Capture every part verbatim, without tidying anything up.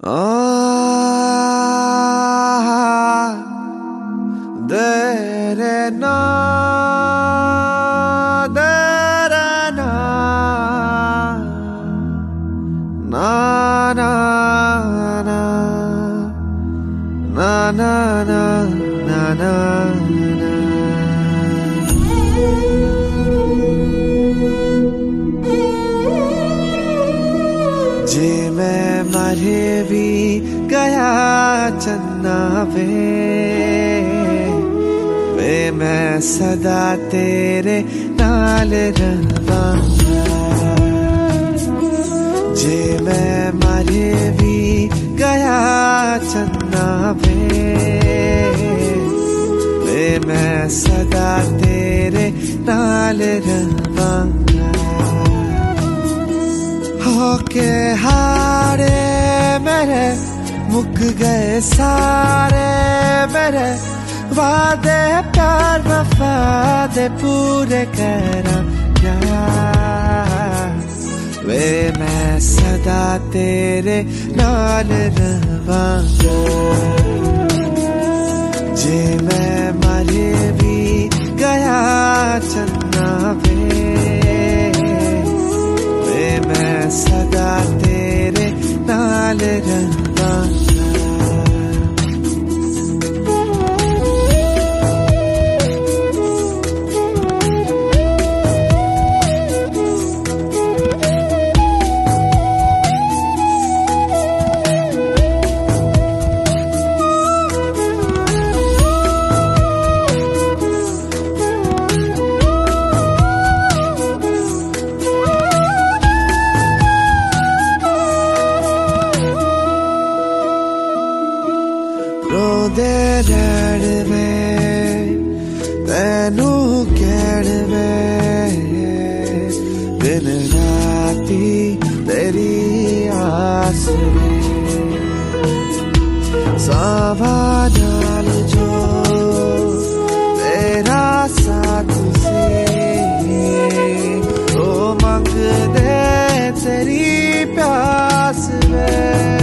आ दे रे ना दे रे ना ना ना ना ना ना ना ना ना जे मैं मरे भी गया चन्ना वे वे मैं सदा तेरे नाल रवांगा। जे मैं मरे भी गया चन्ना वे वे मैं सदा तेरे नाल रवांगा। होके हारे मेरे मुक गए सारे मेरे वादे प्यार वफा दे पूरे करा क्या वे मैं सदा तेरे नाल रवांगा। जे मैं मरे भी गया चन्ना वे वे मैं सदा तेरे नाल रवांगा। रोदे रैण में तैनू कहण में दिन राती तेरी आस में सावा नाल जो तेरा साथ से तो मंग दे तेरी प्यास में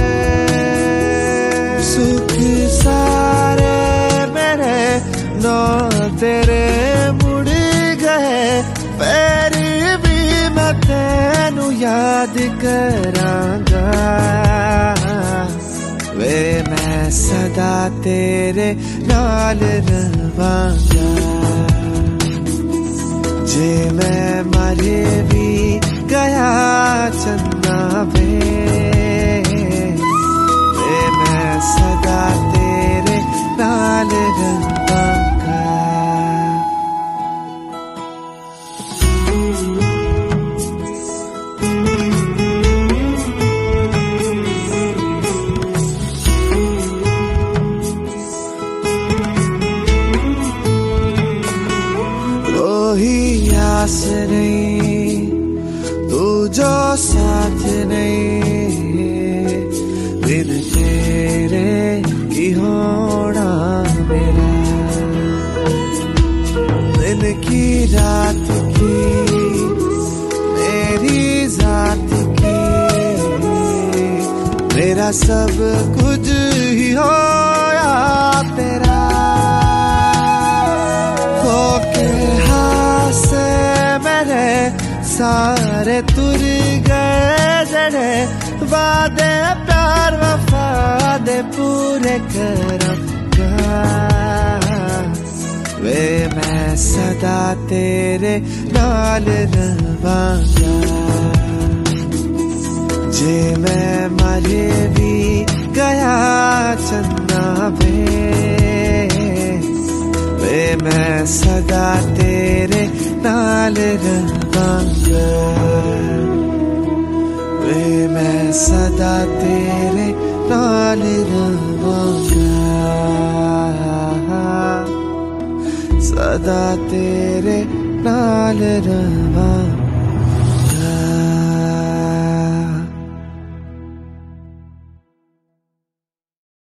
सुख सारे मेरे नौ तेरे मुड़ गए पैर भी मैं तेनू याद करांगा। वे मैं सदा तेरे नाल रवांगा। जे मैं मरे भी गया चन्ना वे मैं सदा तेरे नाल रवांगा। कोई आस नहीं तू जो साथ नहीं बिन तेरे की होना मेरा दिन की रात की मेरी जात की मेरा सब कुछ ही होया तेरा। होके हासे मेरे सारे तुर गए जड़े वादे प्यार वफा दे पूरे करांगा। वे मैं सदा तेरे नाल रवांगा। जे मैं मरे भी गया चन्ना वे वे मैं सदा तेरे नाल रवांगा। वे मैं सदा तेरे नाल रवांगा। सदा तेरे नाल रवांगा।